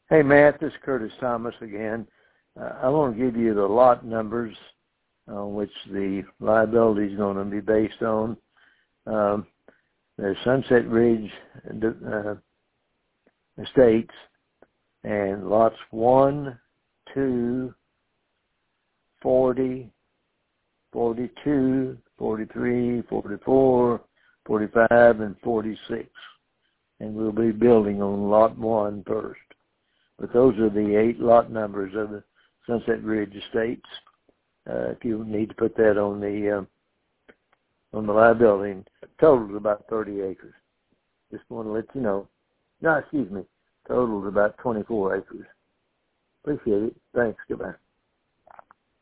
Hey, Matt, this is Curtis Thomas again. I want to give you the lot numbers on which the liability is going to be based on. There's Sunset Ridge Estates, and lots 1, 2, 40, 42, 43, 44, 45, and 46. And we'll be building on lot 1 first. But those are the 8 lot numbers of the Sunset Ridge Estates. If you need to put that on the liability, total is about 30 acres. Just want to let you know. No, excuse me. Total is about 24 acres. Appreciate it. Thanks. Goodbye.